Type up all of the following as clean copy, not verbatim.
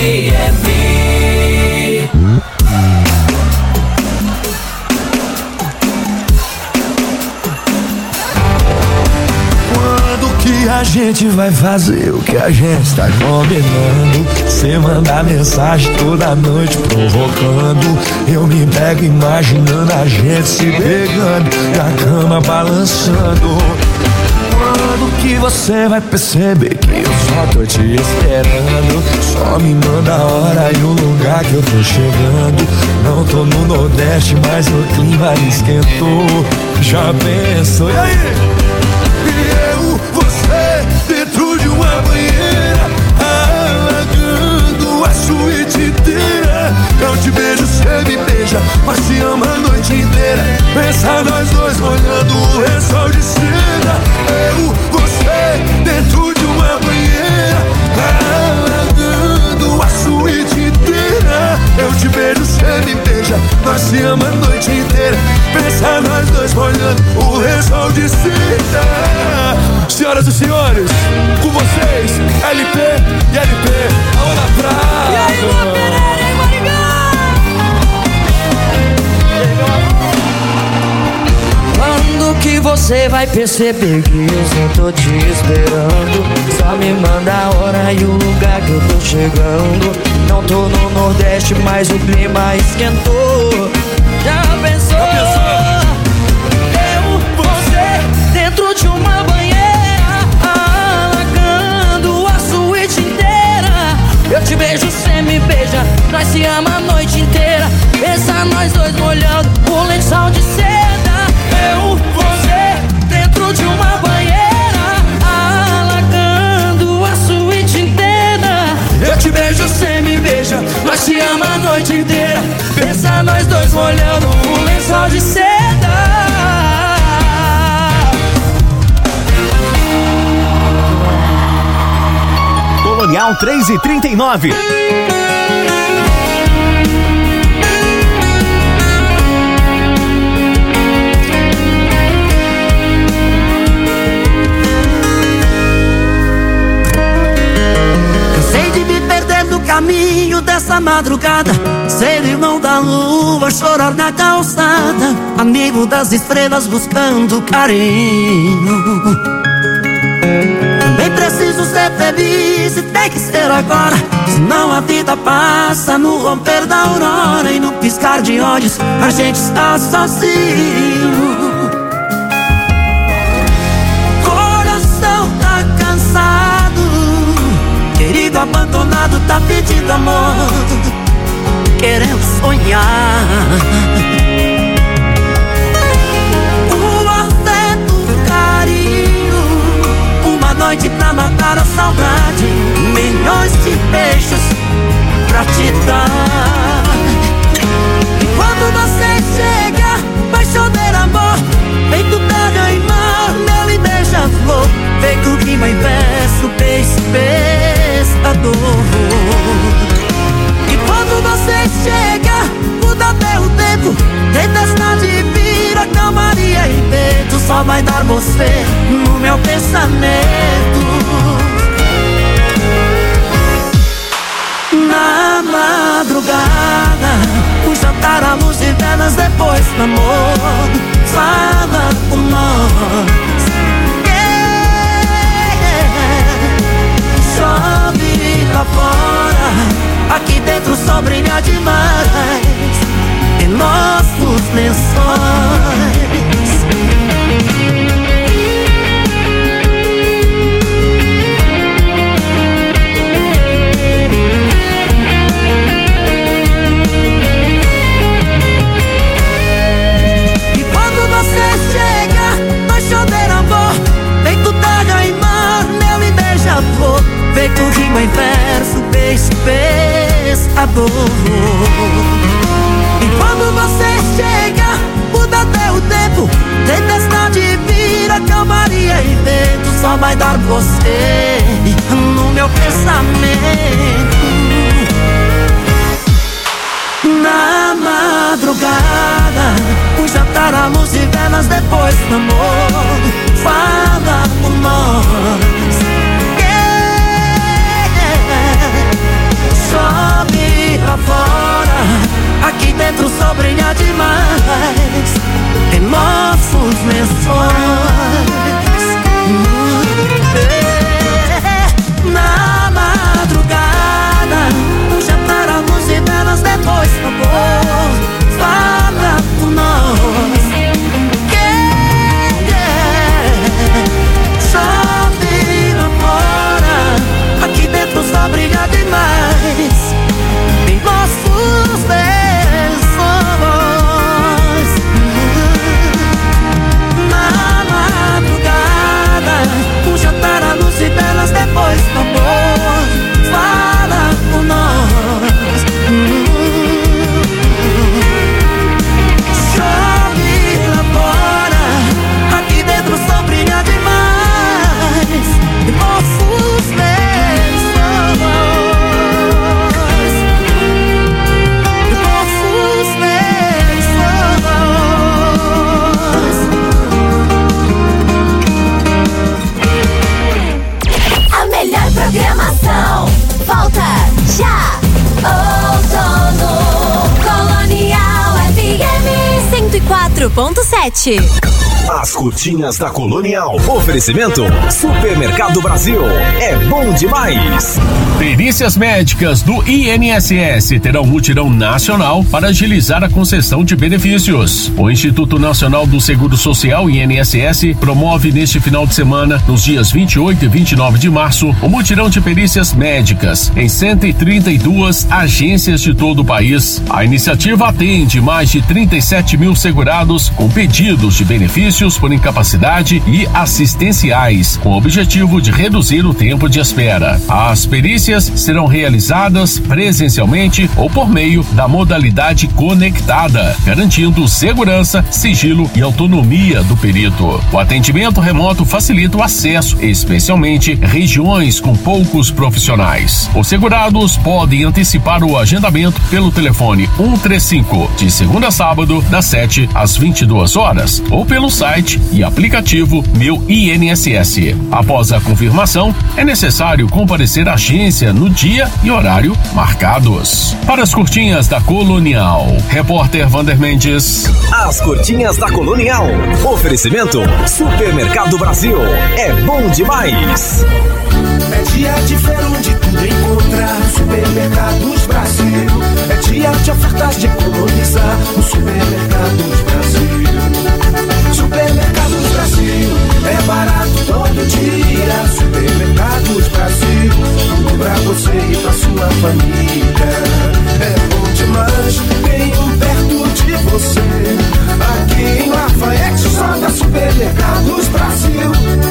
A gente vai fazer o que a gente tá combinando. Cê manda mensagem toda noite provocando. Eu me pego imaginando a gente se pegando e a cama balançando. Quando que você vai perceber que eu só tô te esperando? Só me manda a hora e o lugar que eu tô chegando. Não tô no Nordeste, mas o clima esquentou. Já pensou? E aí? Dentro de uma banheira, alagando a suíte inteira. Eu te beijo, cê me beija, mas te ama a noite inteira. Pensa nós dois molhando o lençol de seda. Eu, você, dentro de uma banheira, alagando a suíte inteira. Eu te beijo, cê me beija, nós te ama a noite inteira. Pensa nós dois molhando o lençol de seda. Senhoras e senhores, com vocês, LP e LP, a Ana Prata. E aí, Lua Pereira, hein, Maringá? Quando que você vai perceber que eu só tô te esperando? Só me manda a hora e o lugar que eu tô chegando. Não tô no Nordeste, mas o clima esquentou. Já pensou? Eu, você, dentro de uma banheira, alagando a suíte inteira. Eu te beijo, cê me beija, nós se ama a noite inteira. Pensa nós dois molhando o lençol de seda. Eu, você, dentro de uma banheira, alagando a suíte inteira. Eu te beijo, cê me beija, nós se ama a noite inteira. Pensa nós dois molhando o lençol de seda. Colonial 3:39. Cansei de me perder no caminho dessa madrugada, ser irmão da lua, chorar na calçada, amigo das estrelas buscando carinho. Também preciso ser feliz e tem que ser agora, senão a vida passa no romper da aurora. E no piscar de olhos a gente está sozinho. Coração tá cansado, querido abandonado tá pedindo amor, querendo sonhar. Noite pra matar a saudade, milhões de beijos pra te dar. E quando você chega, vai chover amor, feito terra e mar, mel e beija-flor, feito rima em verso, beijo, pescador. E quando você chega, muda até o tempo, tempestade vira calmaria e vento, só vai dar você no meu pensamento. Na madrugada, o jantar à luz de velas, depois do amor, fala com nós. Chove lá fora, aqui dentro o sol brilha demais em nossos lençóis. E quando você chega, vai chover amor, feito terra e mar, mel e beija-flor, feito rima em verso, beijo, pescador. E quando você chega, muda até o tempo, tempestade vira calmaria e vento, só vai dar você no meu pensamento. Na madrugada, o jantar à luz de velas, depois do amor, fala por nós. Só 94.7. As curtinhas da Colonial. Oferecimento Supermercado Brasil. É bom demais. Perícias médicas do INSS terão mutirão nacional para agilizar a concessão de benefícios. O Instituto Nacional do Seguro Social, INSS, promove neste final de semana, nos dias 28 e 29 de março, o mutirão de perícias médicas em 132 agências de todo o país. A iniciativa atende mais de 37 mil segurados com pedidos de benefícios por incapacidade e assistenciais, com o objetivo de reduzir o tempo de espera. As perícias serão realizadas presencialmente ou por meio da modalidade conectada, garantindo segurança, sigilo e autonomia do perito. O atendimento remoto facilita o acesso, especialmente em regiões com poucos profissionais. Os segurados podem antecipar o agendamento pelo telefone 135, de segunda a sábado, das 7 às 22 horas, ou pelo site e aplicativo Meu INSS. Após a confirmação, é necessário comparecer à agência no dia e horário marcados. Para as curtinhas da Colonial, repórter Vander Mendes. As curtinhas da Colonial. Oferecimento Supermercado Brasil. É bom demais. É dia de feira onde tudo encontrar. Supermercados Brasil. É dia de ofertas de economizar. No Supermercados Brasil. Supermercados Brasil. É barato todo dia. Supermercados Brasil. Tudo pra você e pra sua família. É bom demais. Tem um perto de você. Aqui em Lafayette só da Supermercados Brasil.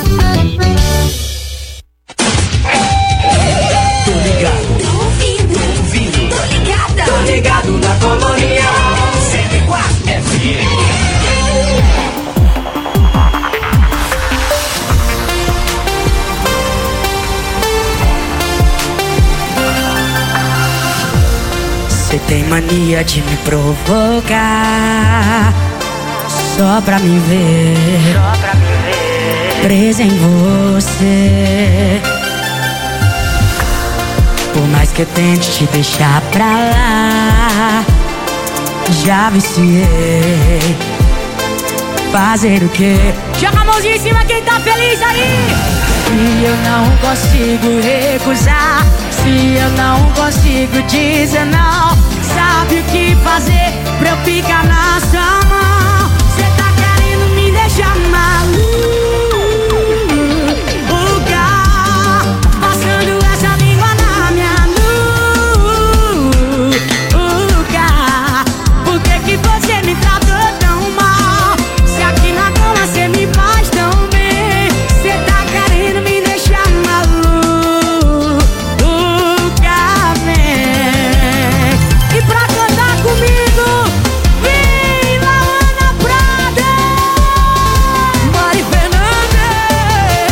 Tô ligado na Colonial 104 FM. Você tem mania de me provocar só pra me ver, presa em você. Por mais que eu tente te deixar pra lá, já viciei. Fazer o quê? Joga a mãozinha em cima quem tá feliz aí. Se eu não consigo recusar, se eu não consigo dizer não, sabe o que fazer pra eu ficar na sua mão? Cê tá querendo me deixar maluca, passando essa língua na minha nuca. Por que que você me tratou tão mal? Se aqui na cama cê me faz tão bem. Cê tá querendo me deixar maluca, vem. E pra cantar comigo, vem Laana Prada, Mari Fernandes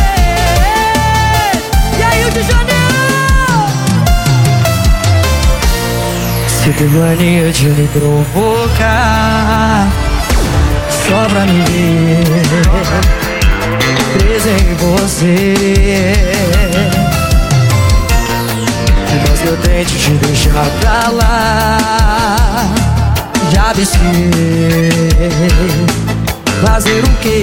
e aí o de Janeiro. Você tem mania de me provocar só pra me ver, presa em você. Mas eu tento te deixar pra lá, já viciei. Fazer o quê?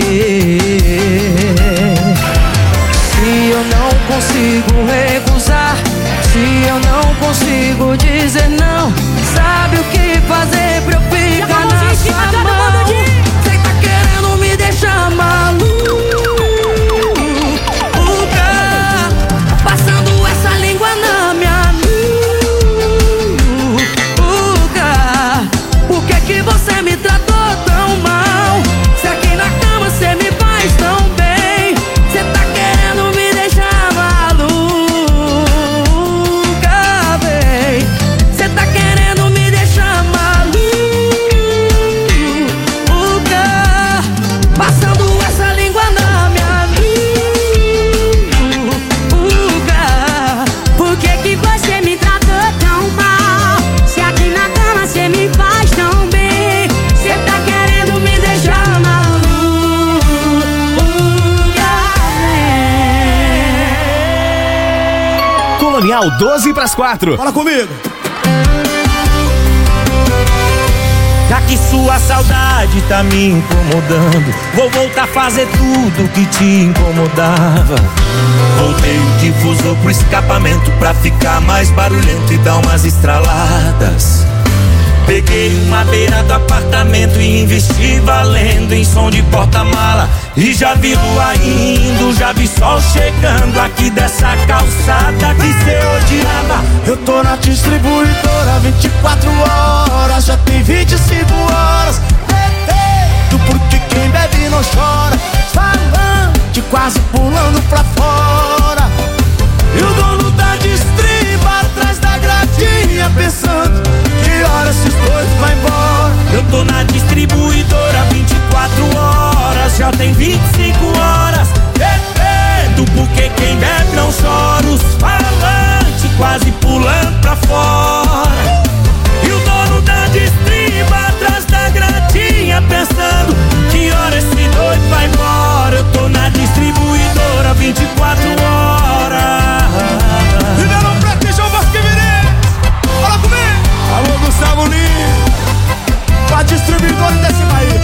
Se eu não consigo recusar, se eu não consigo dizer não, sabe o que fazer pra eu ficar na sua mão? Cê tá querendo me deixar maluca, passando essa língua na minha nuca. Por que que você me tratou tão mal? Se aqui na cama cê me faz tão bem. Cê tá querendo me deixar maluca, bem. Cê tá querendo me deixar maluca, passando essa língua na minha nuca. Por que que você me tratou tão mal? Se aqui na cama cê me faz tão bem. Cê tá querendo me deixar maluca, bem. Colonial 12 pras 4. Fala comigo. Já que sua saudade tá me incomodando, vou voltar a fazer tudo que te incomodava. Voltei o difusor pro escapamento pra ficar mais barulhento e dar umas estraladas. Peguei uma beira do apartamento e investi valendo em som de porta-mala. E já vi lua indo, já vi sol chegando aqui dessa calçada que cê odiava. Eu tô na distribuidora 24 horas, já tem 25 horas. Do porque quem bebe não chora, falante quase pulando pra fora. E o dono da distriba atrás da gradinha pensando que hora esses dois vai embora. Eu tô na distribuidora 24 horas, já tem 25 horas. Bebendo porque quem bebe não chora, os falantes quase pulando pra fora. E o dono da distriba atrás da gradinha pensando que hora esse doido vai embora. Eu tô na distribuidora 24 horas. Libera um prato, João Vasco Virê. Fala comigo. Alô, Gustavo Lima, pra distribuidora desse país.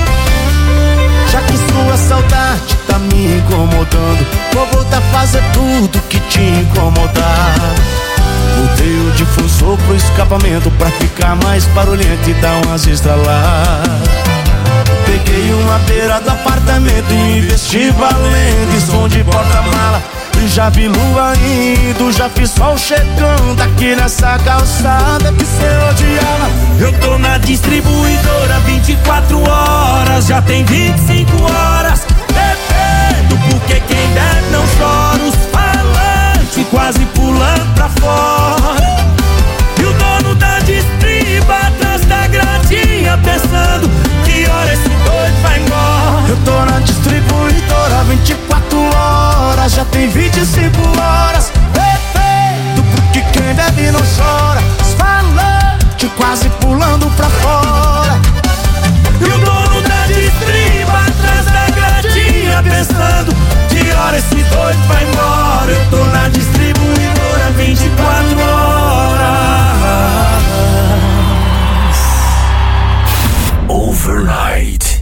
Já que sua saudade tá me incomodando, vou voltar a fazer tudo que te incomodar. Mudei o difusor pro escapamento pra ficar mais barulhento e dar umas estraladas. Peguei uma beira do apartamento e investi valendo em som de porta-mala. E já vi lua indo, já vi sol chegando aqui nessa calçada que cê odiava. Eu tô na distribuidora 24 horas, já tem 25 horas. Bebendo porque quem bebe não chora, os falantes quase pulando pra fora. E o dono da distriba atrás da gradinha pensando que hora esse doido vai embora. Eu tô na distribuidora 24 horas, já tem 25 horas. Bebendo porque quem bebe não chora, os falantes quase pulando pra fora. E o dono da distriba atrás da gradinha pensando que hora esse doido vai embora. Eu tô na distribuidora 24 horas. Overnight.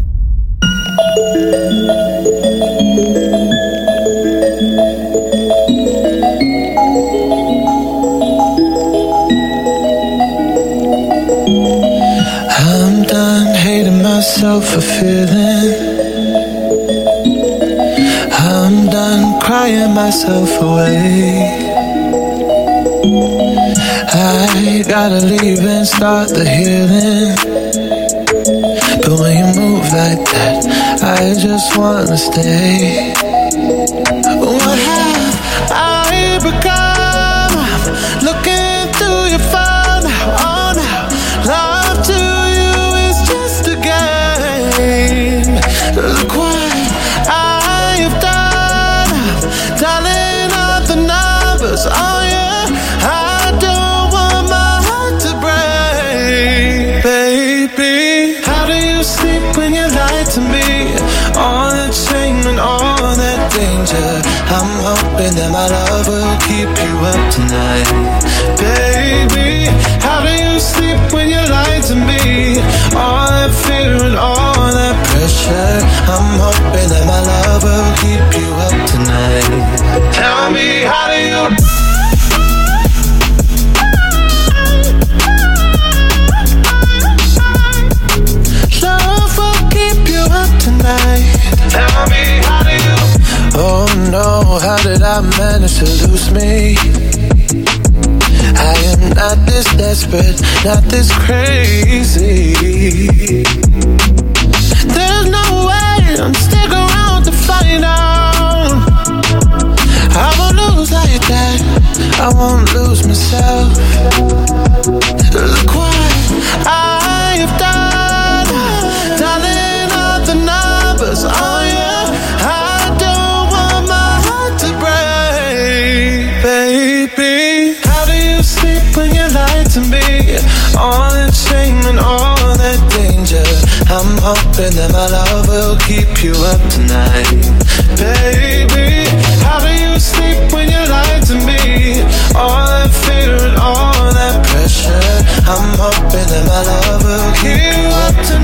I'm done hating myself for feeling. I'm done crying myself away. I gotta leave and start the healing. But when you move like that, I just wanna stay. What have I become? I'm looking through your phone now, oh now. Love to you is just a game. Look what I have done. I'm dialing up the numbers, oh yeah. I don't want my heart to break, baby. How do you sleep when you lie to me? All that shame and all that danger. I'm hoping that my love will keep you up tonight, baby. How do you sleep when you lie to me? All that fear and all that pressure. I'm hoping that my love will keep you up tonight. Tell me, how do you? Love will keep you up tonight. Tell me, how do you? Oh no, how did I manage to lose me? I am not this desperate, not this crazy. There's no way I'm stick around to find out. I won't lose like that, I won't lose myself. Look what I have done, dialing up the numbers, oh yeah. I don't want my heart to break, baby. How do you sleep when you lie to me? All that shame and all that danger. I'm hoping that my love will keep you up tonight, baby. How do you sleep when you lie to me? All that fear and all that pressure. I'm hoping that my love will keep you up tonight.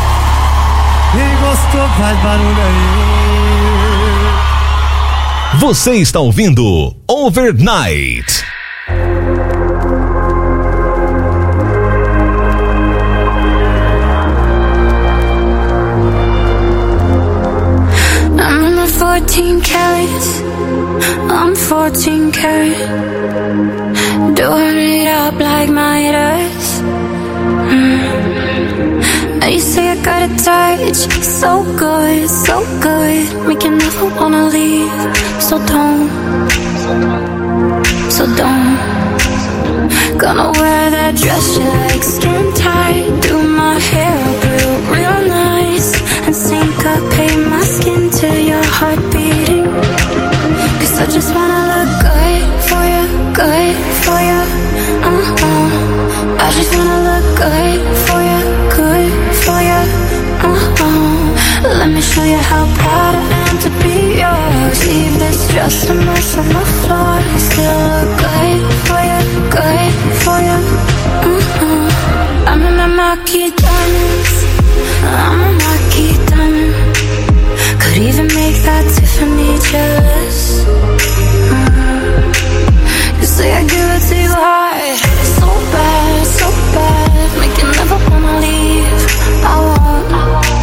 barulho aí. Você está ouvindo Overnight. I'm 14 carats, I'm 14 karat. Doing it up like Midas. You say I got a touch, so good, make you never wanna leave. So don't. Gonna wear that dress you like, skin tight. Do my hair up real nice, and syncopate my skin to your heart beating. Cause I just wanna look good for you. I just wanna look good for you. Let me show you how proud I am to be yours. Leave this just a mess on the floor. Still look good for you. I'm in my marquee diamonds. Could even make that Tiffany jealous. You say I give it to you hard, so bad, make you never wanna leave. I won't.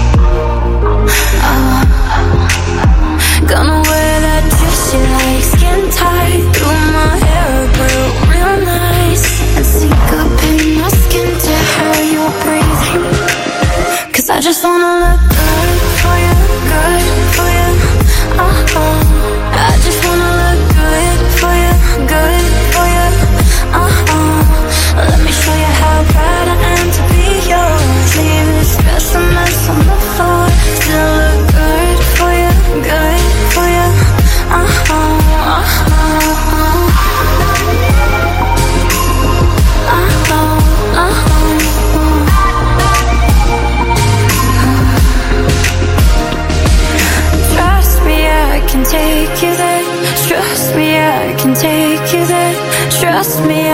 Gonna wear that dress you like, skin tight. Do my hair real nice, and syncopate my skin to how you're breathing. Cause I just wanna look good for you. I just wanna look good for you. Let me show you how proud I am to be yours. Leave this dress a mess on the floor. Still look good for you. Trust me, I can take you there. Trust me, I can take you there. Trust me,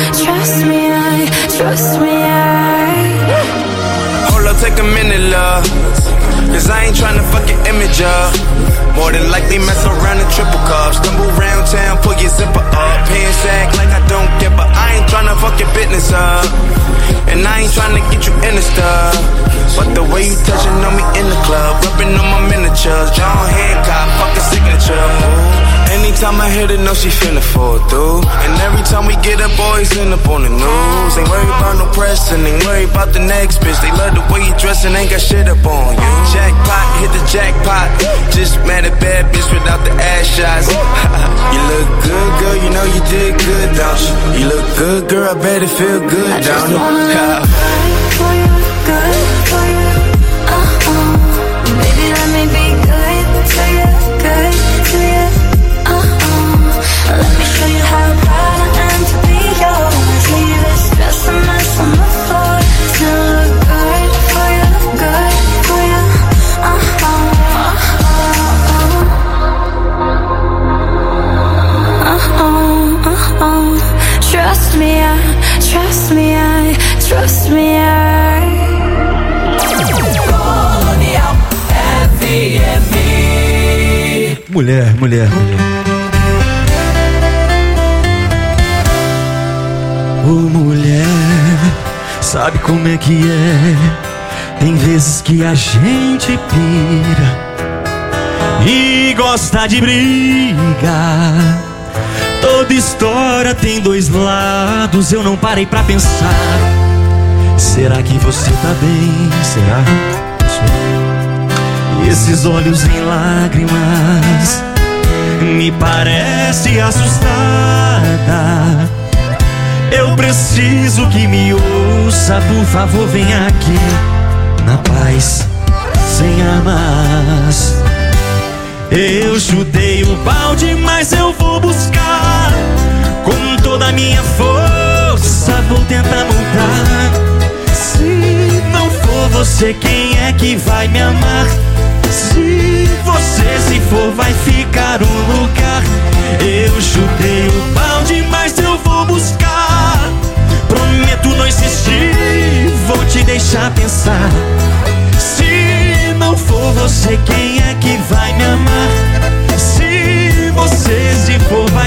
Hold up, take a minute, love. Cause I ain't tryna fuck your image up. More than likely mess around in triple cups. Stumble round town, pull your zipper up. Pants act like I don't care, but I ain't tryna fuck your business up. And I ain't tryna get you in the stuff. But the way you touching on me in the club, rubbing on my miniatures, John Hancock, fuck a signature. Anytime I hit it, know she finna fall through. And every time we get up, boys end up on the news. Ain't worried about no pressing, ain't worried about the next bitch. They love the way you dressing, ain't got shit up on you. Jackpot, hit the jackpot. Just mad at bad bitch without the ass shots. You look good, girl, you know you did good, don't you? You look good, girl, I bet it feel good, don't you? For you, good for you. Baby, let me be good to you, good to you. Let me show you how proud I am to be yours. Leave this dress a mess on the floor. Still look good for you. Trust me, Colonial FM. Mulher. Ô mulher, sabe como é que é? Tem vezes que a gente pira e gosta de brigar. Toda história tem dois lados, eu não parei pra pensar. Será que você tá bem? Será? E esses olhos em lágrimas me parece assustada. Eu preciso que me ouça, por favor, vem aqui. Na paz, sem armas. Eu chutei o balde, mas eu vou buscar. Com toda a minha força vou tentar mudar. Se não for você, quem é que vai me amar? Se você se for, vai ficar um lugar. Eu chutei o balde, mas eu vou buscar. Prometo não insistir, vou te deixar pensar. Se não for você, quem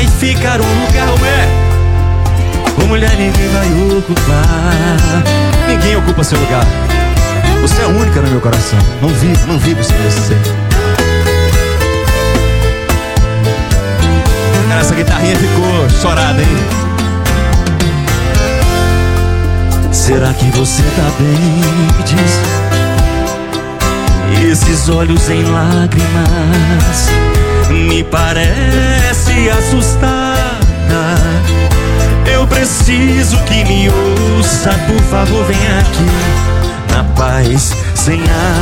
vai ficar um lugar, ué. Ô mulher, ninguém vai ocupar. Ninguém ocupa seu lugar. Você é única no meu coração. Não vivo sem você. Essa guitarrinha ficou chorada, hein? Será que você tá bem? Me diz. Esses olhos em lágrimas me parece assustada. Eu preciso que me ouça. Por favor, vem aqui na paz, sem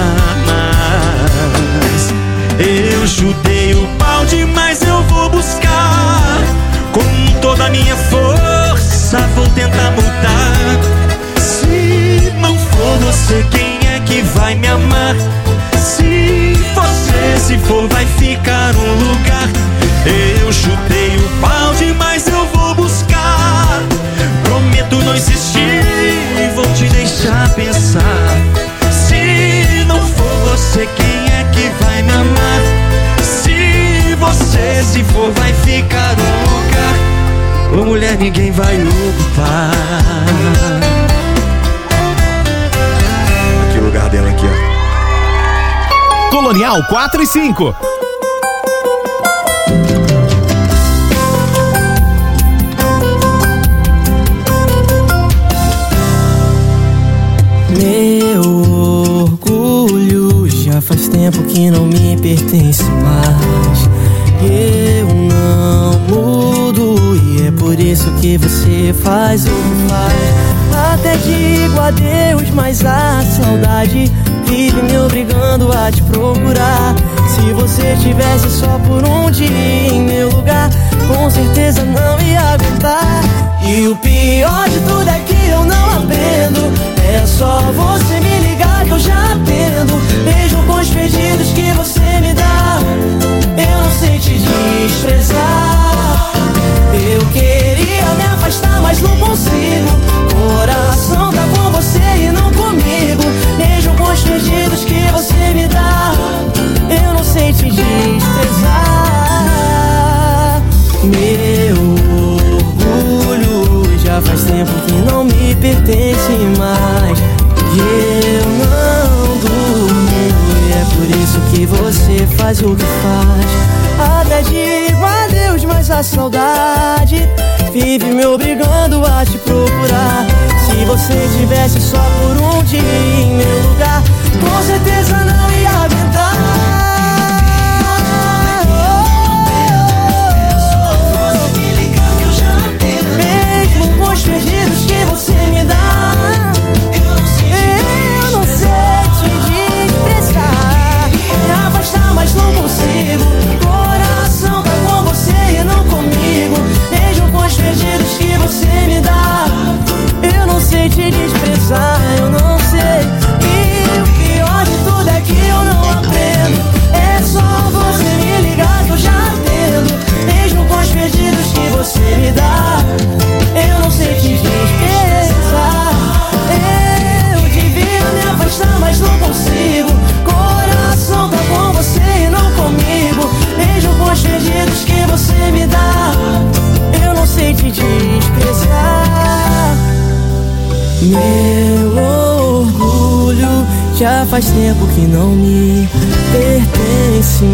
armas. Eu chutei o balde, mas eu vou buscar. Com toda a minha força vou tentar mudar. Se não for você, quem é que vai me amar? Se você se for, vai ficar um lugar. Eu chutei o balde, mas eu vou buscar. Prometo não insistir e vou te deixar pensar. Se não for você, quem é que vai me amar? Se você se for, vai ficar um lugar. Ô mulher, ninguém vai ocupar. Aqui o lugar dela aqui, ó. Colonial 4 e 5. Meu orgulho já faz tempo que não me pertence mais. Eu não mudo e é por isso que você faz o que faz. Até digo adeus, mas a saudade vive me obrigando a te procurar. Se você estivesse só por um dia em meu lugar, com certeza não ia aguentar. E o pior de tudo é que eu não aprendo. É só você me ligar que eu já atendo. Mesmo com os pedidos que você me dá, eu não sei te desprezar. Eu queria me afastar, mas não consigo. Coração tá com você e não comigo. Mesmo com os pedidos que você me dá, eu não sei te desprezar. Meu orgulho já faz tempo que não me pertence mais. E eu não durmo e é por isso que você faz o que faz. Até digo adeus, mas a saudade vive me obrigando a te procurar. Se você tivesse só por um dia em meu lugar, com certeza não ia aguentar. Mesmo com os pedidos que você me dá, eu não sei te desprezar. Me afastar, mas não consigo. Coração tá com você e não comigo. Mesmo com os pedidos que você me dá, eu não sei te desprezar, eu não sei. E o pior de tudo é que eu não aprendo. É só você me ligar que eu já atendo. Mesmo com os pedidos que você me dá, eu não sei te desprezar. Eu devia me afastar, mas não consigo. Coração tá com você e não comigo. Mesmo com os pedidos que você me dá, eu não sei te desprezar. Meu orgulho já faz tempo que não me pertence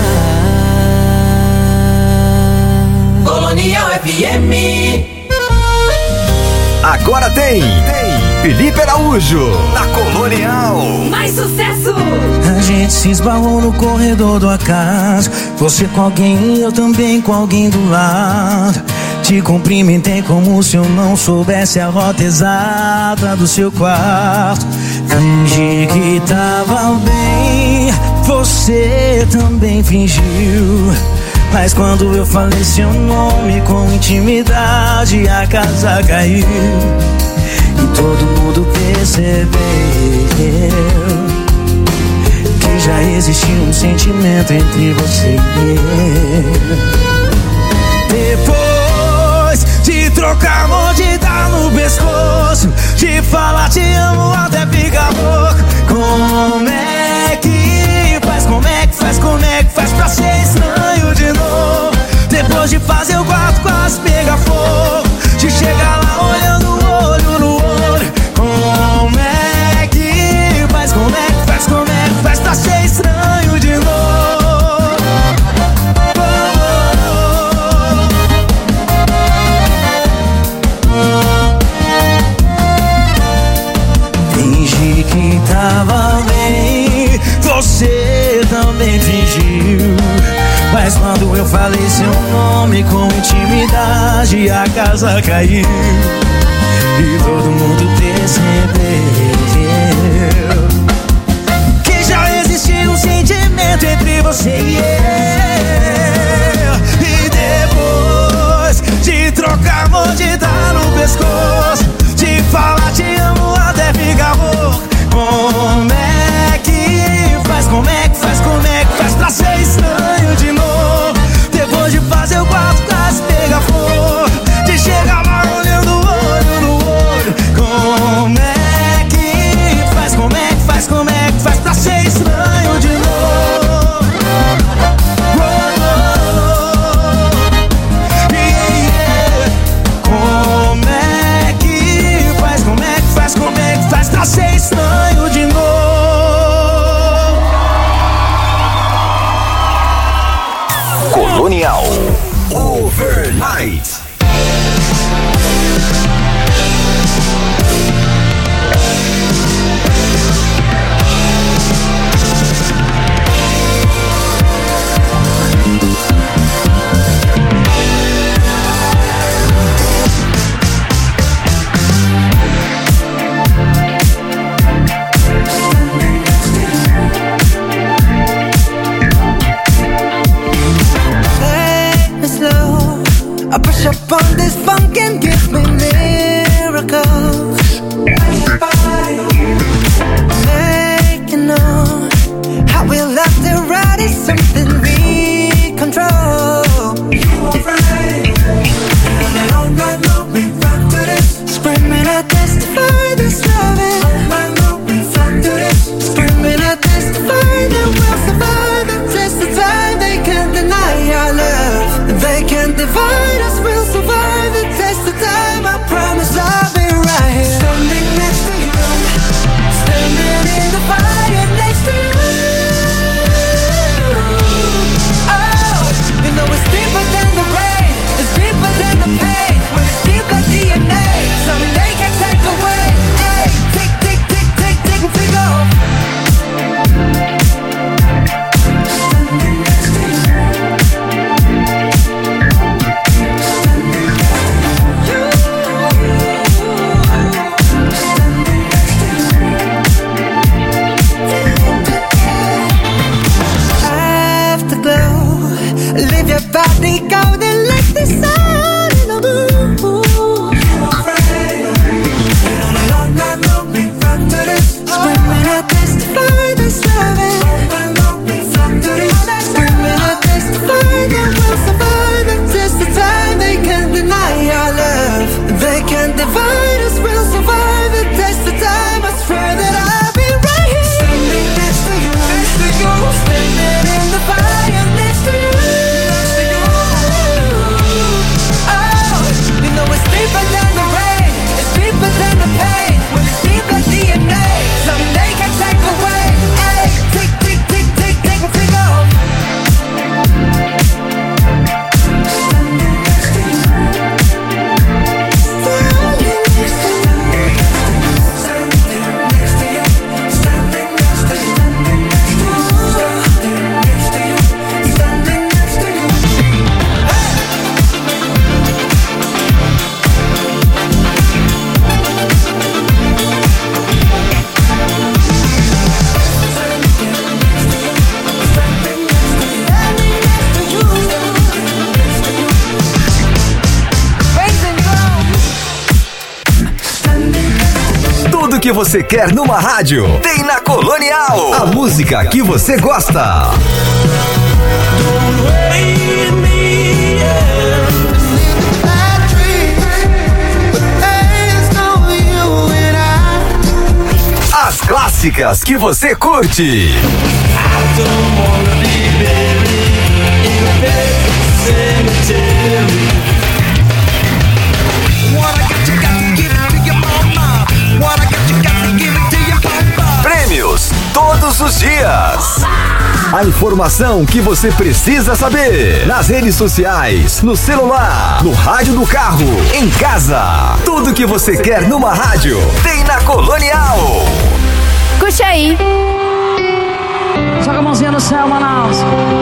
mais. Colonial FM. Agora tem Felipe Araújo na Colonial. Mais sucesso! A gente se esbarrou no corredor do acaso. Você com alguém, eu também com alguém do lado. Te cumprimentei como se eu não soubesse a rota exata do seu quarto. Fingi que tava bem, você também fingiu. Mas quando eu falei seu nome com intimidade, a casa caiu. E todo mundo percebeu que já existia um sentimento entre você e eu. Depois de trocar amor, de dar no pescoço, de falar te amo até ficar louco. Como é que faz, como é que faz, como é que faz pra ser estranho de novo? Depois de fazer o quarto quase pega fogo. De chegar lá olhando olho no olho. Como é que faz, como é que faz, como é que faz pra ser estranho de novo? Fingi que tava bem, você também fingiu. Mas quando eu falei seu nome com intimidade, a casa caiu e todo mundo percebeu que já existia um sentimento entre você e eu. E depois de trocar mordida no pescoço, de falar te amo até ficar rouco. Como é que faz, como é que faz, como é que faz pra ser estranho de novo? Depois de fazer o quarto quase pegar fogo, de chegar lá olhando olho no olho. Como é que faz, como é que faz, como é que faz pra ser estranho de novo? Como é que faz, como é que faz, como é que faz pra ser estranho de novo? Colonial Overnight. I push up on this funk and give me miracles. Make you know how we love to ride is something we control. All night long we rock to this. Screaming I testify this loving. All night long we rock to this. Screaming I testify that we'll survive the test of time. They can't deny our love. They can't divide us. We'll survive the test of time. I promise I'll be right here. Standing next to you, standing in the fire next to you. Oh, you know it's deeper than the rain, it's deeper than the pain. When it's deep like DNA, something they can't take away. Hey, tick, tick, tick, tick, tick, and tick off. Standing next to you. Leave your body golden like the sun in the moon. All night long we rock to this. Screaming I testify this loving. All night long we rock to this. Screaming I testify that we'll survive the test of time. They can't deny our love. They can't divide us. We'll survive the test of time. I swear that I'll be right here. Standing next to you, next to you. Standing in the fire next to you. Deeper than the rain, it's deeper than the pain. When it's deep like DNA, something they can't take away. Hey, tick, tick, tick, tick, tick, and tick off. Standing next to you. Standing next to you. Standing next to you. Standing next to you. Standing next to you. Standing next to you. Tudo que você quer numa rádio tem na Colonial. A música que você gosta. As clássicas que você curte. todos os dias. A informação que você precisa saber. Nas redes sociais, no celular, no rádio do carro, em casa. Tudo que você quer numa rádio tem na Colonial. Curte aí. Joga a mãozinha no céu, Manaus.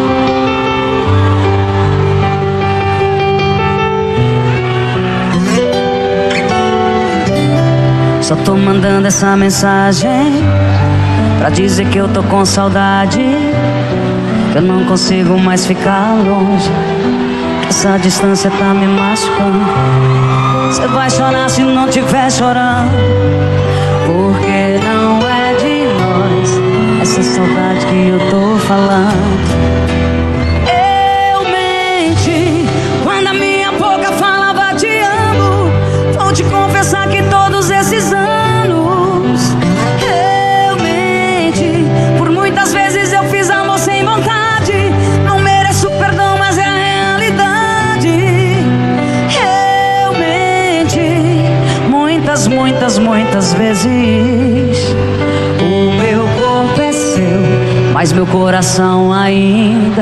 Só tô mandando essa mensagem pra dizer que eu tô com saudade, que eu não consigo mais ficar longe, que essa distância tá me machucando. Você vai chorar se não tiver chorando, porque não é de nós essa saudade que eu tô falando. Eu menti quando a minha boca falava te amo. Vou te confessar que todos esses anos eu menti. Por muitas vezes eu fiz amor sem vontade. Não mereço perdão, mas é a realidade. Eu menti muitas, muitas, muitas vezes. O meu corpo é seu, mas meu coração ainda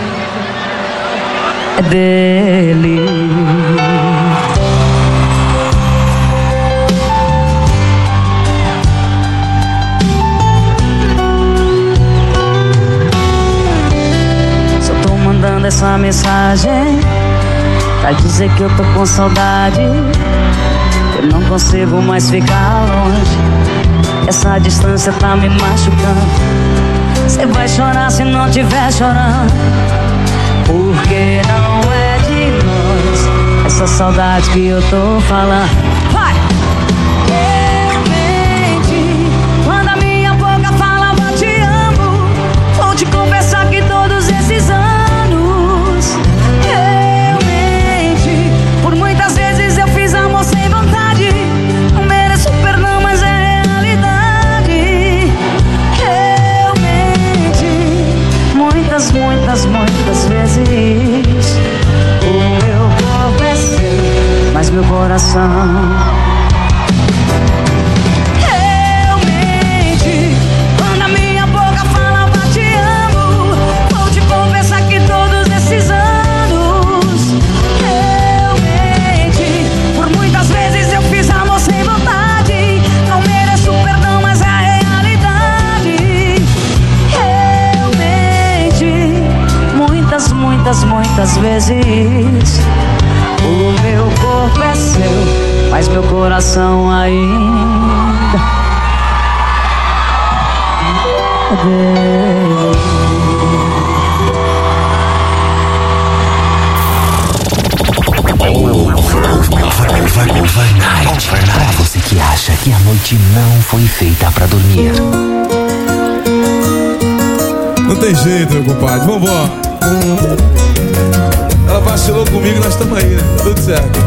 é dele. Só tô mandando essa mensagem pra dizer que eu tô com saudade, que eu não consigo mais ficar longe, essa distância tá me machucando. Você vai chorar se não tiver chorando, porque não é de nós essa saudade que eu tô falando. Vai! Eu menti quando a minha boca falava te amo. Vou te confessar que todos esses anos eu menti. Por muitas vezes eu fiz amor sem vontade. Não mereço perdão, mas é muitas, muitas, muitas vezes. O meu corpo é seu, mas meu coração. Eu menti quando a minha boca falava te amo. Vou te confessar que todos esses anos eu menti. Por muitas vezes eu fiz amor sem vontade. Não mereço perdão, mas é a realidade. Muitas, muitas, muitas vezes. O meu corpo é seu, mas meu coração ainda é dele. Overnight. Pra você que acha que a noite não foi feita pra dormir. Não tem jeito, meu compadre, vambora. Ela vacilou comigo, nós estamos aí, né? Tudo certo.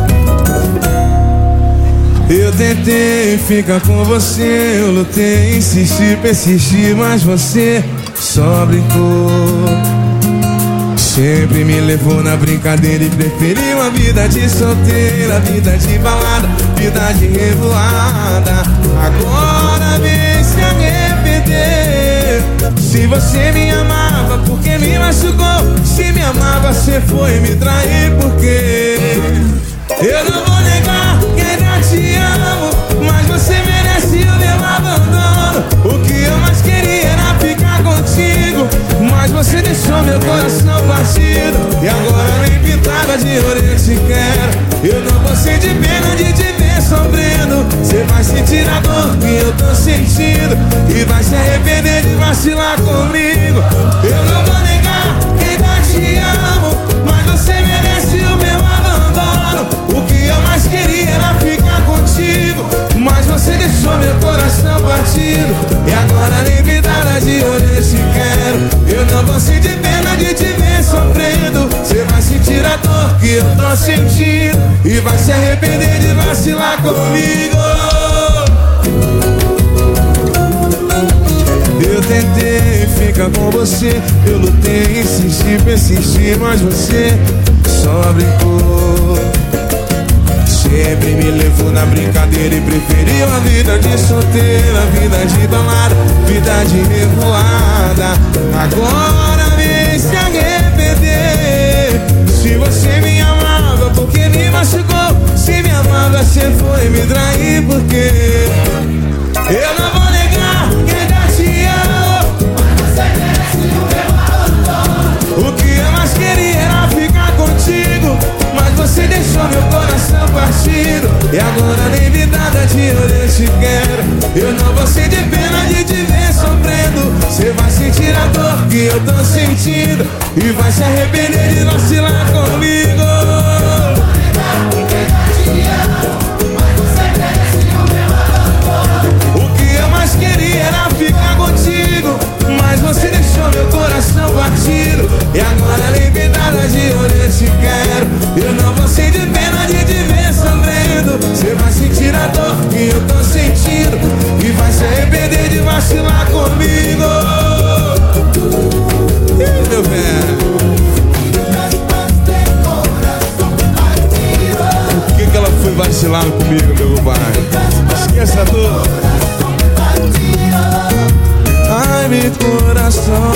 Eu tentei ficar com você, eu lutei, insisti, persisti, mas você só brincou. Sempre me levou na brincadeira e preferiu a vida de solteira, vida de balada, vida de revoada. Agora vem se arrepender. Se você me amava, porque me machucou? Se me amava, você foi me trair, porque eu não vou negar que ainda te amo, mas você merece o meu abandono. O que eu mais queria era ficar contigo, mas você deixou meu coração partido. E agora nem pintada de ouro eu te quero. Eu não vou sentir pena de te ver sofrendo. Você vai sentir a dor que eu tô sentindo e vai se arrepender de vacilar comigo. Eu não vou negar que ainda te amo, mas você merece o meu abandono. O que eu mais queria era ficar contigo, mas você deixou meu coração partido. E agora nem pintada de ouro eu te quero. Eu não vou sentir pena de te ver sofrendo. Você vai sentir a dor que eu tô sentindo e vai se arrepender de vacilar comigo. Eu tentei ficar com você, eu lutei, insisti, persisti, mas você só brincou. Sempre me levou na brincadeira e preferiu a vida de solteira, vida de balada, vida de revoada. Agora vem se arrepender. Se você me amava, porque me machucou? Se me amava, você foi me trair, porque eu não vou negar que ainda te amo, mas você merece o meu amor. O que eu mais queria era ficar contigo, mas você deixou meu coração partido. E agora nem me nada de eu te quero. Eu não vou ser de pena de te ver sofrendo. Você vai sentir a dor que eu tô sentindo e vai se arrepender de vacilar comigo. O que eu mais queria era ficar contigo, mas você deixou meu coração partido. E agora nem me nada de eu te quero. Eu não vou ser de pena de te ver sofrendo. Você vai sentir a dor que eu tô sentindo e vai se arrepender de vacilar comigo. Ih, meu velho, por que ela foi vacilar comigo, meu pai? Esqueça a dor. Ai, meu coração.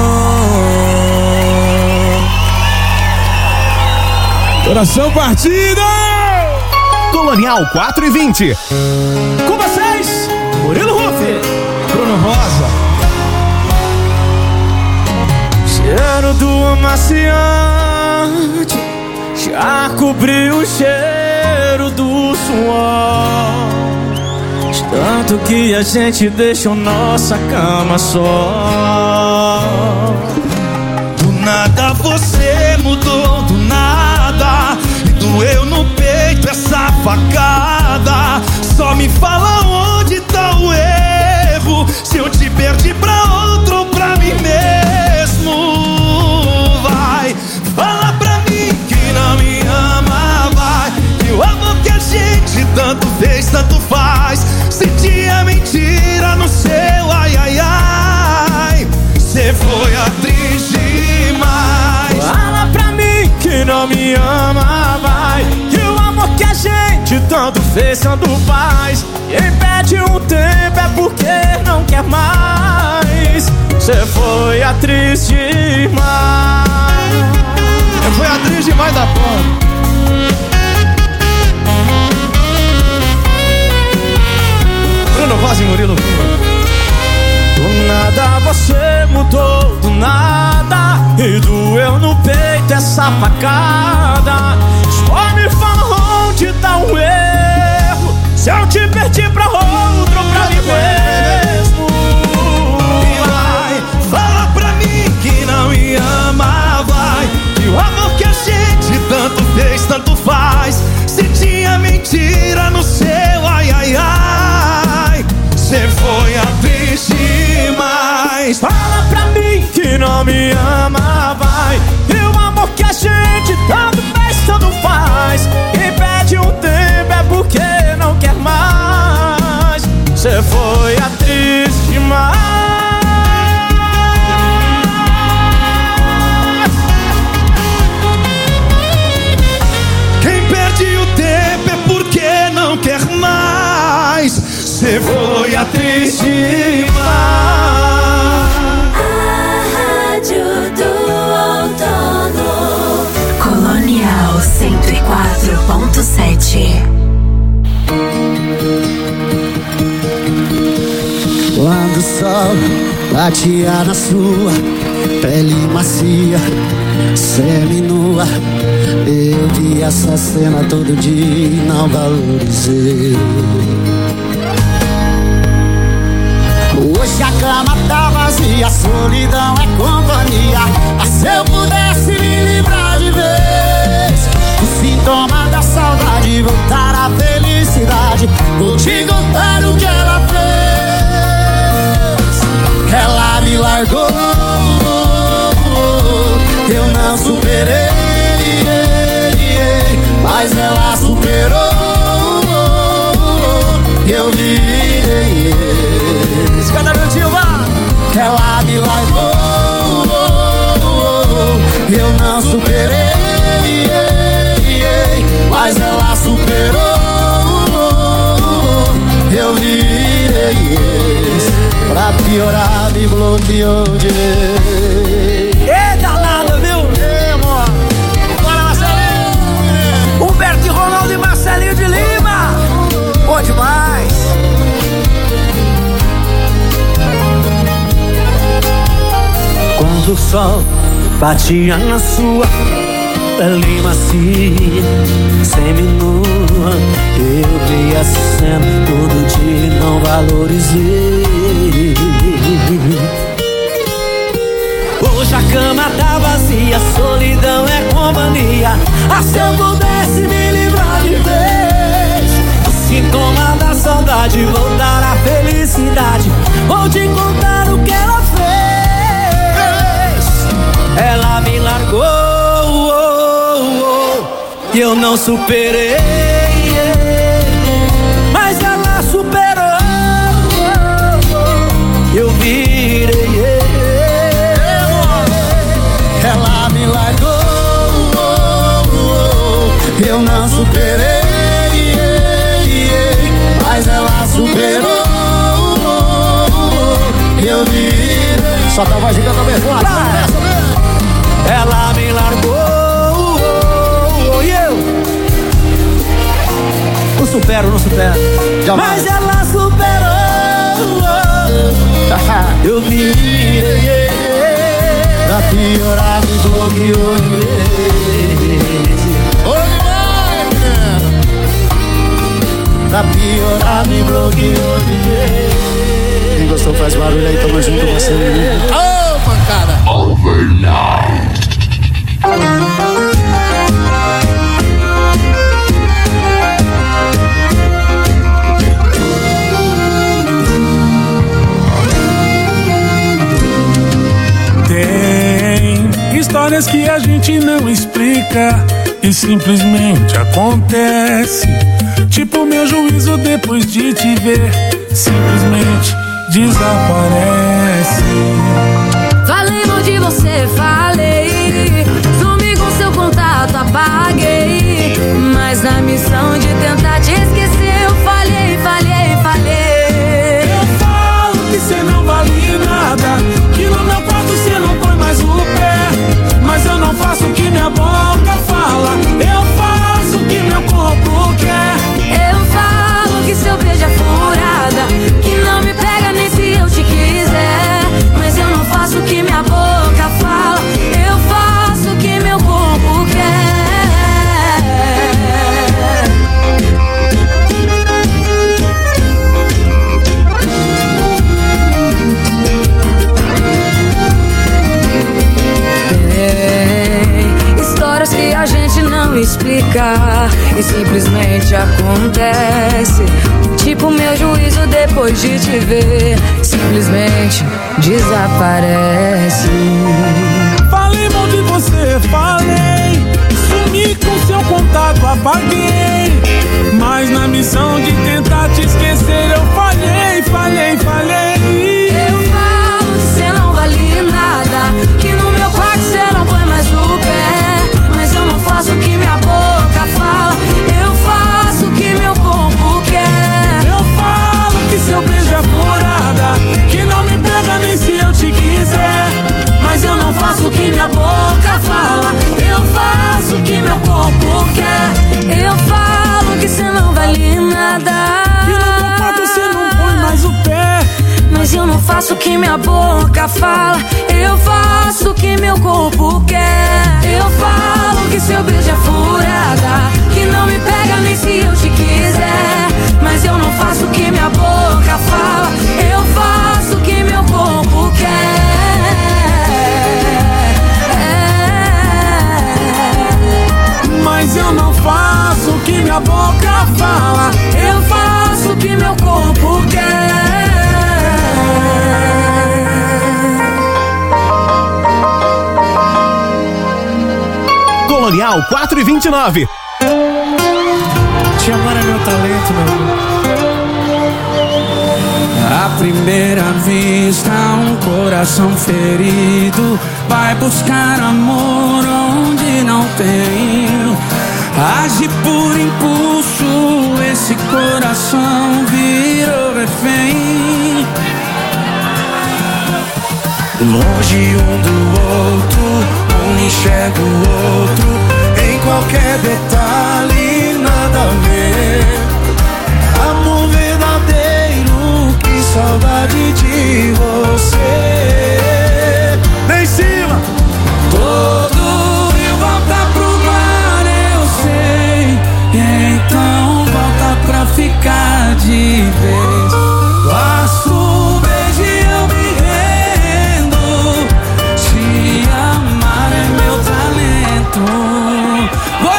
Coração partido. Colonial 4 e 20. Com vocês, Murilo Rufi, Bruno Rosa. Cheiro do amaciante já cobriu o cheiro do suor, de tanto que a gente deixou nossa cama só. Do nada você mudou, do nada, e doeu no peito essa facada. Só me fala onde tá o erro, se eu te perdi pra outro ou pra mim mesmo. Vai, fala pra mim que não me ama, vai, que o amor que a gente tanto fez, tanto faz. Se tinha mentira no seu ai, ai, ai, cê foi atriz demais. Fala pra mim que não me ama, vai, que o amor que a gente tanto fez, tanto faz. Quem pede um tempo é porque não quer mais. Cê foi atriz demais. Eu fui atriz demais da porra. Bruno Rosa e Murilo. Do nada você mudou, do nada, e doeu no peito essa facada. Só me fala onde tá o erro, se eu te perdi pra outro ou pra mim mesmo. E vai, fala pra mim que não me ama, vai, que o amor que a gente tanto fez, tanto faz. Se tinha mentira no seu ai, ai, ai, cê foi atriz demais. Fala pra mim que não me ama, vai, que o amor que a gente tanto fez, tanto faz. Quem pede um tempo é porque não quer mais. Cê foi atriz demais. Quem perde o tempo é porque não quer mais. Cê foi atriz demais. A rádio do outono. Colonial 104.7. Quando o sol batia na sua pele macia, seminua, eu vi essa cena todo dia e não valorizei. Hoje a cama tá vazia, a solidão é companhia. Mas se eu pudesse me livrar de vez, o sintoma da saudade, voltar à felicidade, vou te contar o que ela fez. Ela me largou, eu não superei, mas ela superou, eu vi. Cada minutinho, vá! Ela me largou, eu não superei, mas ela superou, bloqueou de vez. Eita nada, viu? Ei, amor. Bora, Marcelinho. Humberto e Ronaldo e Marcelinho de Lima. Bom demais. Quando o sol batia na sua pele macia, seminua, eu vi a cena todo dia e não valorizei. Hoje a cama tá vazia, solidão é companhia. Ah, se eu pudesse me livrar de vez o sintoma da saudade, voltar à felicidade, vou te contar o que ela fez. Ela me largou, e eu não superei, mas ela superou. Eu virei, ela me largou, eu não superei, mas ela superou. Eu virei. Só tá a voz de canto bem forte. Ela me largou, e eu não supero, jamais. Mas ela superou. Eu virei, pra piorar me bloqueou de vez. Pra piorar me bloqueou de vez. Quem gostou faz barulho aí, tamo junto com você. Ô, pancada! Overnight. Tem histórias que a gente não explica e simplesmente acontece. Tipo meu juízo depois de te ver, simplesmente desaparece. Falei mal de você, falei. Sumi com seu contato, apaguei. Mas na missão de tentar te esquecer, eu falhei. Eu falo que cê não vale nada, que no meu quarto cê não põe mais o pé. Mas eu não faço o que minha boca fala, eu faço o que meu corpo quer. Eu falo que seu beijo é furada, que não me pega nem se eu te quiser. Mas eu não faço o que minha boca fala, eu faço o que meu corpo quer. Histórias que a gente não explica e simplesmente acontece. Tipo meu juízo depois de te ver, simplesmente desaparece. Falei mal de você, falei. Sumi com seu contato, apaguei. Mas na missão de tentar te esquecer, eu falhei. Eu falo que cê não vale nada, que no meu quarto cê não põe mais o pé. Mas eu não faço o que minha boca fala, eu faço o que meu corpo quer. Eu falo que seu beijo é furada, que não me pega nem se eu te quiser. Mas eu não faço o que minha boca fala, eu faço o que meu corpo quer. Eu falo que cê não vale nada, que no meu quarto cê não põe mais o pé. mas eu não faço o que minha boca fala, eu faço o que meu corpo quer. Eu falo que seu beijo é furada, que não me pega nem se eu te quiser. Mas eu não faço o que minha boca fala, eu faço o que meu corpo quer. Mas eu não faço o que minha boca fala, eu faço o que meu corpo quer. Colonial 4,29. Te amar é meu talento, meu amor. À primeira vista, um coração ferido vai buscar amor onde não tem. Age por impulso, esse coração virou refém. longe um do outro, um enxerga o outro, em qualquer detalhe, nada a ver. Amor verdadeiro, que saudade de você. Vem em cima! Todo rio volta pro mar, eu sei. Então volta pra ficar de vez. Basta um beijo e eu me rendo. Te amar é meu talento.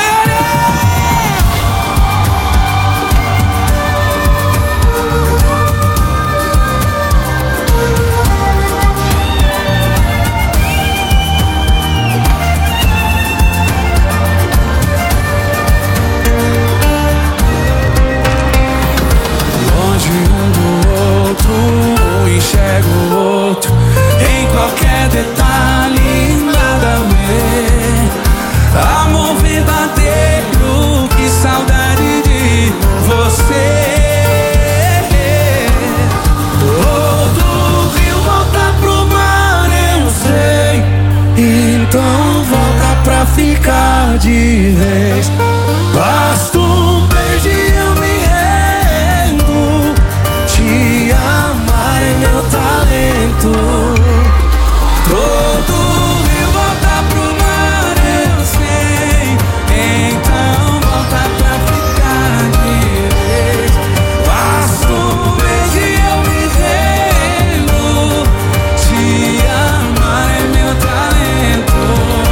Enxergo o outro, em qualquer detalhe, nada a ver. Amor verdadeiro, que saudade de você. Todo rio volta pro mar, eu sei. Então volta pra ficar de vez. Basta um beijo e eu me rendo. Te amar é meu talento. Todo rio volta pro mar, eu sei. Então volta pra ficar de vez. Basta um beijo e eu me rendo. Te amar é meu talento.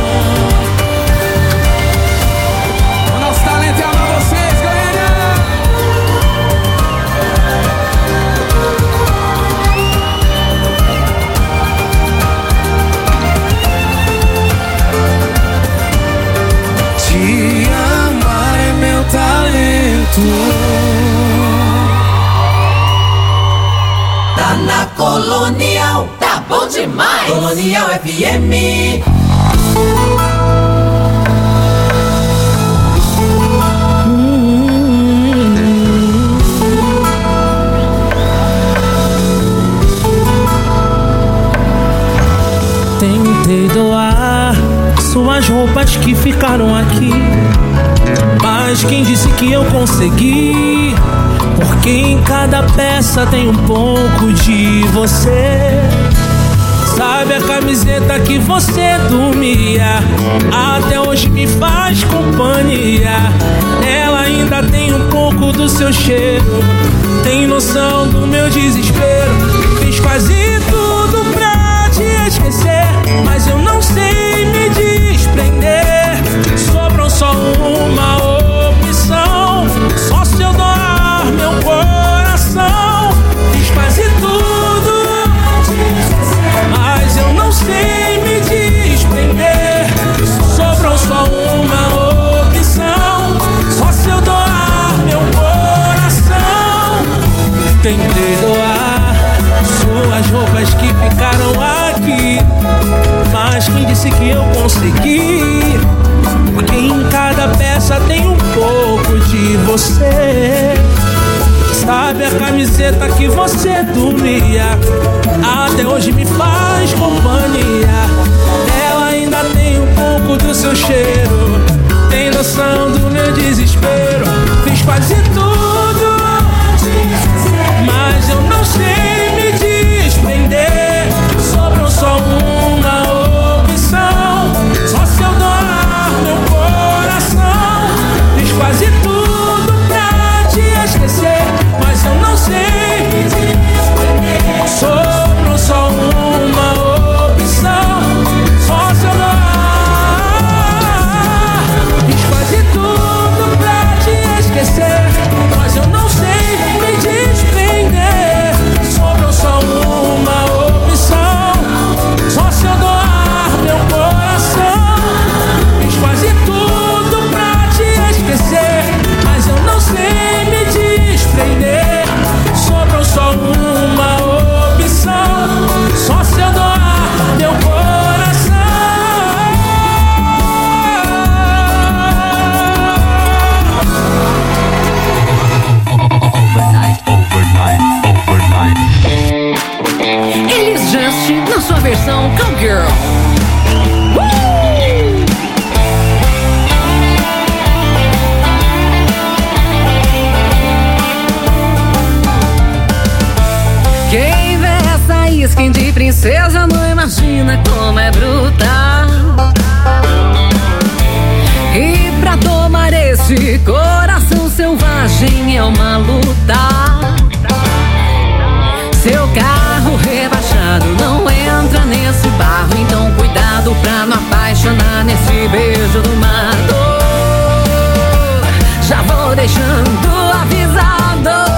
O nosso talento é amar vocês, galera. Te amar é meu talento. Tá na Colonial, tá bom demais. Colonial FM. Tentei doar suas roupas que ficaram aqui, mas quem disse que eu consegui? Porque em cada peça tem um pouco de você. Sabe a camiseta que você dormia, até hoje me faz companhia. Ela ainda tem um pouco do seu cheiro. Tem noção do meu desespero. Fiz quase tudo pra te esquecer, mas eu não sei me desprender. Sobrou só uma opção, só se eu doar meu coração. Fiz quase tudo, mas eu não sei me desprender. Sobrou só uma opção, só se eu doar meu coração. Tentei doar suas roupas que ficaram aqui, mas quem disse que eu consegui? Porque em cada peça tem um pouco de você. Sabe a camiseta que você dormia, até hoje me faz companhia. Ela ainda tem um pouco do seu cheiro. Tem noção do meu desespero. Fiz quase tudo, mas eu não sei me desprender. Sobrou só uma opção, só se eu doar meu coração. Fiz quase tudo pra te esquecer, mas eu não sei me desprender. Sobrou só uma opção, só se eu doar. Fiz quase tudo pra te esquecer, mas versão Cowgirl. Quem vê essa skin de princesa não imagina como é brutal. E pra tomar esse coração selvagem é uma luta. Seu carro rebaixado não entra nesse barro, então cuidado pra não apaixonar nesse beijo do mato. Já vou deixando avisado.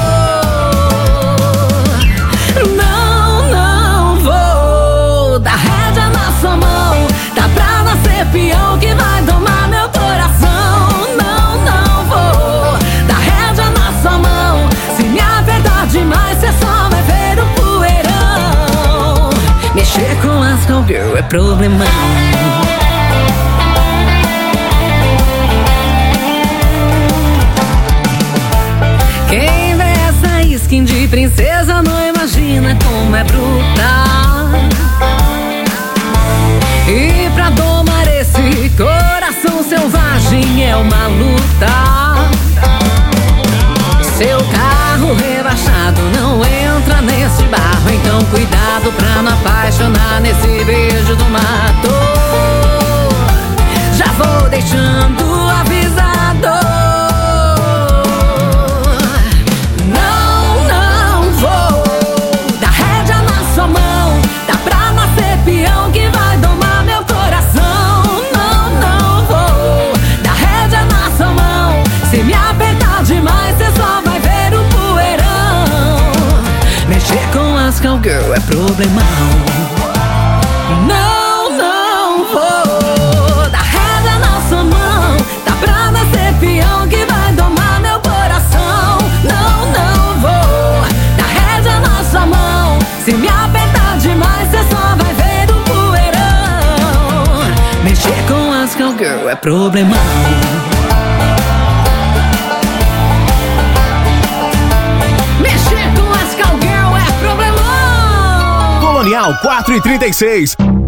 Não vou dar rédea na sua mão. Tá pra nascer peão que vai domar meu coração. Não vou dar rédea na sua mão. Se me apertar demais, cê só vai ver o poeirão. Mexer com as cowgirl é problemão. Quem vê essa skin de princesa não imagina como é brutal. E pra domar esse coração selvagem é uma luta. Seu carro rebaixado não entra nesse barro, então cuidado pra não apaixonar nesse beijo do mato. Já vou deixando avisado. Não vou dar rédea na sua mão. Tá pra nascer peão que vai domar meu coração. Não vou dar rédea na sua mão. Se me apertar demais, cê só vai ver o poeirão. Mexer com as cowgirl é problemão. Não vou dar rédea na sua mão. Tá pra nascer peão que vai domar meu coração. Não vou dar rédea na sua mão. Se me apertar demais, cê só vai ver o poeirão. Mexer com as cowgirl é problemão. Colonial 4 e 36.